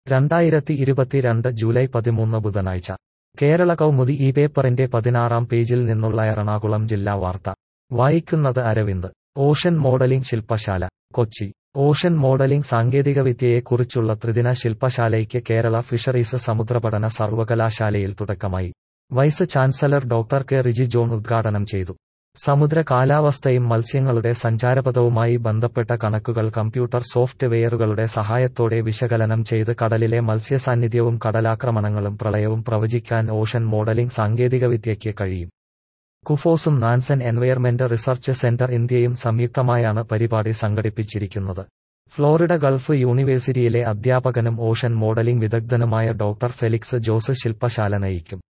2022 July 13 ബുധനാഴ്ച കേരള കൗമുദി ഈ പേപ്പറിന്റെ 16-ാം പേജിൽ നിന്നുള്ള എറണാകുളം ജില്ലാ വാർത്ത വായിക്കുന്നത് അരവിന്ദ്. ഓഷൻ മോഡലിംഗ് ശില്പശാല കൊച്ചി. ഓഷൻ മോഡലിംഗ് സാങ്കേതികവിദ്യയെക്കുറിച്ചുള്ള ത്രിദിന ശില്പശാലയ്ക്ക് കേരള ഫിഷറീസ് സമുദ്രപഠന സർവകലാശാലയിൽ തുടക്കമായി. Vice chancellor doctor K Riji John ഉദ്ഘാടനം ചെയ്തു. സമുദ്ര കാലാവസ്ഥയും മത്സ്യങ്ങളുടെ സഞ്ചാരപഥവുമായി ബന്ധപ്പെട്ട കണക്കുകൾ കമ്പ്യൂട്ടർ സോഫ്റ്റ് വെയറുകളുടെ സഹായത്തോടെ വിശകലനം ചെയ്ത് കടലിലെ മത്സ്യസാന്നിധ്യവും കടലാക്രമണങ്ങളും പ്രളയവും പ്രവചിക്കാൻ ഓഷൻ മോഡലിംഗ് സാങ്കേതികവിദ്യയ്ക്ക് കഴിയും. കുഫോസും നാൻസൻ എൻവയർമെന്റ് റിസർച്ച് സെന്റർ ഇന്ത്യയും സംയുക്തമായാണ് പരിപാടി സംഘടിപ്പിച്ചിരിക്കുന്നത്. ഫ്ലോറിഡ ഗൾഫ് യൂണിവേഴ്സിറ്റിയിലെ അധ്യാപകനും ഓഷൻ മോഡലിംഗ് വിദഗ്ധനുമായ ഡോക്ടർ ഫെലിക്സ് ജോസ് ശില്പശാല നയിക്കും.